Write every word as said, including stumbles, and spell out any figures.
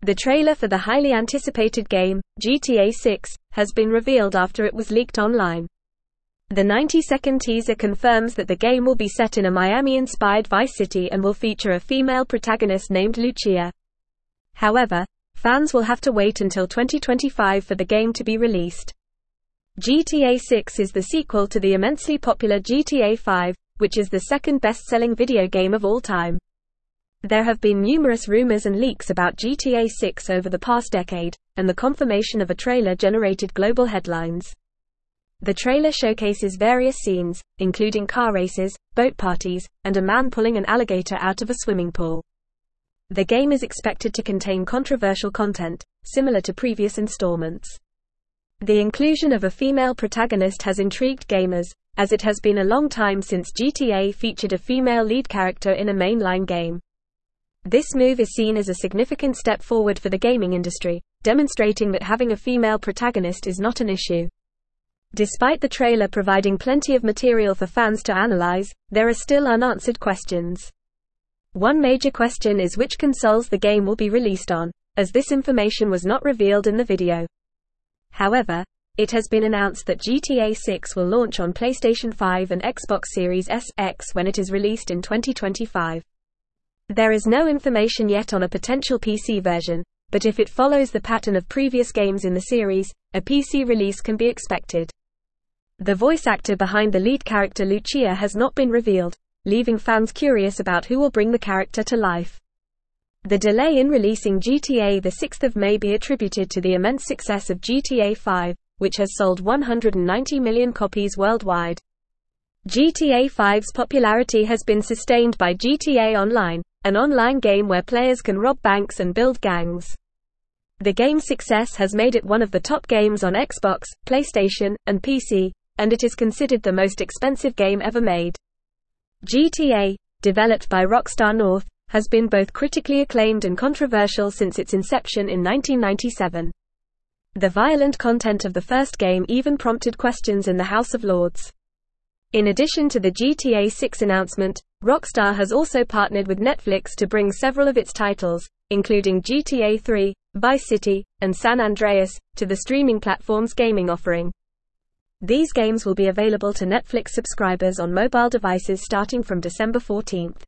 The trailer for the highly anticipated game, G T A six, has been revealed after it was leaked online. The ninety-second teaser confirms that the game will be set in a Miami-inspired Vice City and will feature a female protagonist named Lucia. However, fans will have to wait until twenty twenty-five for the game to be released. G T A six is the sequel to the immensely popular G T A five, which is the second best-selling video game of all time. There have been numerous rumors and leaks about G T A six over the past decade, and the confirmation of a trailer generated global headlines. The trailer showcases various scenes, including car races, boat parties, and a man pulling an alligator out of a swimming pool. The game is expected to contain controversial content, similar to previous installments. The inclusion of a female protagonist has intrigued gamers, as it has been a long time since G T A featured a female lead character in a mainline game. This move is seen as a significant step forward for the gaming industry, demonstrating that having a female protagonist is not an issue. Despite the trailer providing plenty of material for fans to analyze, there are still unanswered questions. One major question is which consoles the game will be released on, as this information was not revealed in the video. However, it has been announced that G T A six will launch on PlayStation five and Xbox Series S X when it is released in twenty twenty-five. There is no information yet on a potential P C version, but if it follows the pattern of previous games in the series, a P C release can be expected. The voice actor behind the lead character Lucia has not been revealed, leaving fans curious about who will bring the character to life. The delay in releasing G T A six may be attributed to the immense success of G T A five, which has sold one hundred ninety million copies worldwide. G T A five's popularity has been sustained by G T A Online, an online game where players can rob banks and build gangs. The game's success has made it one of the top games on Xbox, PlayStation, and P C, and it is considered the most expensive game ever made. G T A, developed by Rockstar North, has been both critically acclaimed and controversial since its inception in nineteen ninety-seven. The violent content of the first game even prompted questions in the House of Lords. In addition to the G T A six announcement, Rockstar has also partnered with Netflix to bring several of its titles, including G T A three, Vice City, and San Andreas, to the streaming platform's gaming offering. These games will be available to Netflix subscribers on mobile devices starting from December fourteenth.